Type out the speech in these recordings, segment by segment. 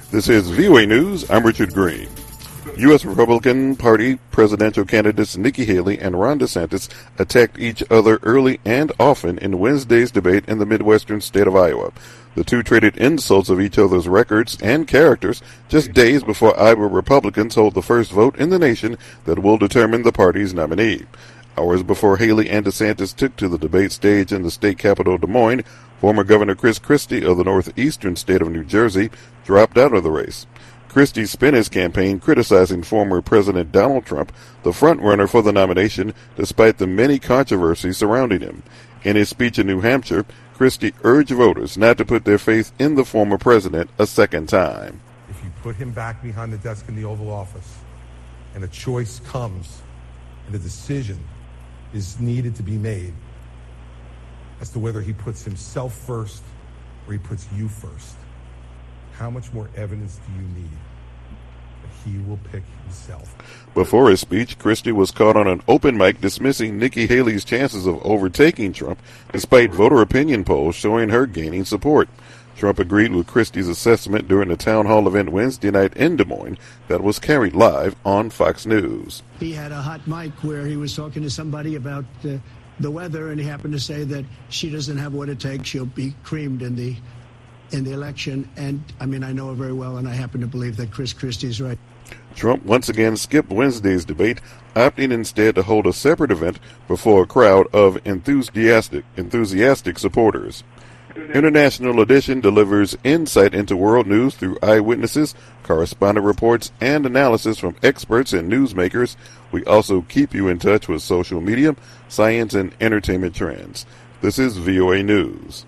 This is VOA News. I'm Richard Green. U.S. Republican Party presidential candidates Nikki Haley and Ron DeSantis attacked each other early and often in Wednesday's debate in the Midwestern state of Iowa. The two traded insults of each other's records and characters just days before Iowa Republicans hold the first vote in the nation that will determine the party's nominee. Hours before Haley and DeSantis took to the debate stage in the state capital Des Moines, former Governor Chris Christie of the northeastern state of New Jersey dropped out of the race. Christie spent his campaign criticizing former President Donald Trump, the front-runner for the nomination, despite the many controversies surrounding him. In his speech in New Hampshire, Christie urged voters not to put their faith in the former president a second time. If you put him back behind the desk in the Oval Office, and a choice comes, and a decision is needed to be made as to whether he puts himself first or he puts you first, how much more evidence do you need that he will pick himself? Before his speech, Christie was caught on an open mic dismissing Nikki Haley's chances of overtaking Trump, despite voter opinion polls showing her gaining support. Trump agreed with Christie's assessment during a town hall event Wednesday night in Des Moines that was carried live on Fox News. He had a hot mic where he was talking to somebody about the weather, and he happened to say that she doesn't have what it takes. She'll be creamed in the election. And I mean, I know her very well, and I happen to believe that Chris Christie is right. Trump once again skipped Wednesday's debate, opting instead to hold a separate event before a crowd of enthusiastic supporters. International Edition delivers insight into world news through eyewitnesses, correspondent reports, and analysis from experts and newsmakers. We also keep you in touch with social media, science, and entertainment trends. This is VOA News.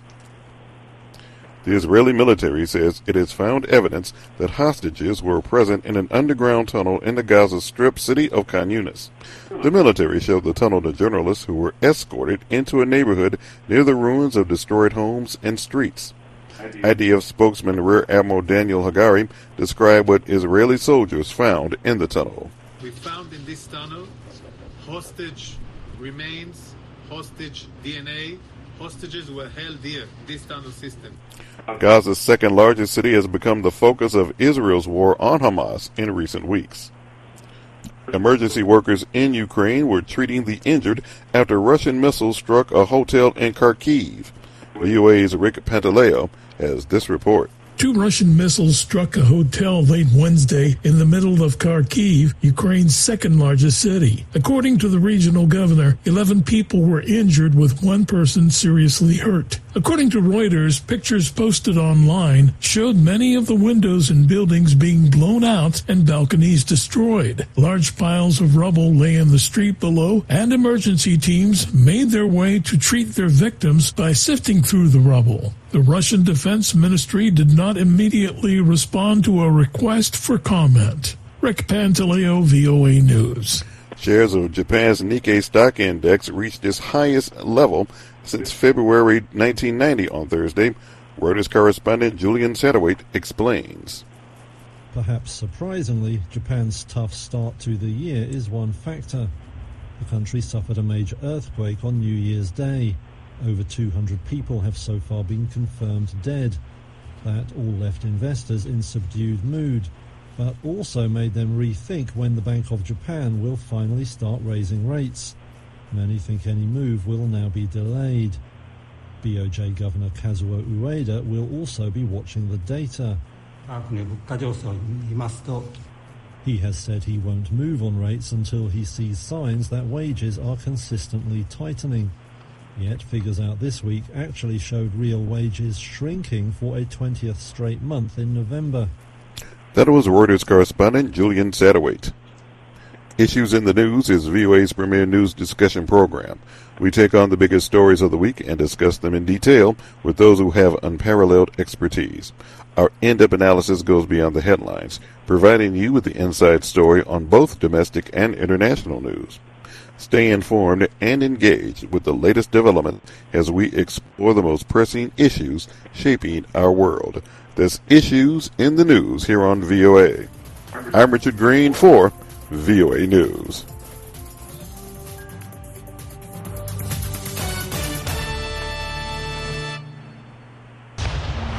The Israeli military says it has found evidence that hostages were present in an underground tunnel in the Gaza Strip city of Khan Yunis. The military showed the tunnel to journalists who were escorted into a neighborhood near the ruins of destroyed homes and streets. IDF spokesman Rear Admiral Daniel Hagari described what Israeli soldiers found in the tunnel. We found in this tunnel hostage remains, hostage DNA. Hostages were held here, this tunnel system. Gaza's second largest city has become the focus of Israel's war on Hamas in recent weeks. Emergency workers in Ukraine were treating the injured after Russian missiles struck a hotel in Kharkiv. VOA's Rick Pantaleo has this report. 2 Russian missiles struck a hotel late Wednesday in the middle of Kharkiv, Ukraine's second largest city. According to the regional governor, 11 people were injured with 1 person seriously hurt. According to Reuters, pictures posted online showed many of the windows in buildings being blown out and balconies destroyed. Large piles of rubble lay in the street below, and emergency teams made their way to treat their victims by sifting through the rubble. The Russian Defense Ministry did not immediately respond to a request for comment. Rick Pantaleo, VOA News. Shares of Japan's Nikkei stock index reached its highest level since February 1990 on Thursday. Reuters correspondent Julian Satterwhite explains. Perhaps surprisingly, Japan's tough start to the year is one factor. The country suffered a major earthquake on New Year's Day. Over 200 people have so far been confirmed dead. That all left investors in subdued mood, but also made them rethink when the Bank of Japan will finally start raising rates. Many think any move will now be delayed. BOJ Governor Kazuo Ueda will also be watching the data. He has said he won't move on rates until he sees signs that wages are consistently tightening. Yet figures out this week actually showed real wages shrinking for a 20th straight month in November. That was Reuters correspondent Julian Satterwhite. Issues in the News is VOA's premier news discussion program. We take on the biggest stories of the week and discuss them in detail with those who have unparalleled expertise. Our in-depth analysis goes beyond the headlines, providing you with the inside story on both domestic and international news. Stay informed and engaged with the latest development as we explore the most pressing issues shaping our world. There's Issues in the News here on VOA. I'm Richard Green for VOA News.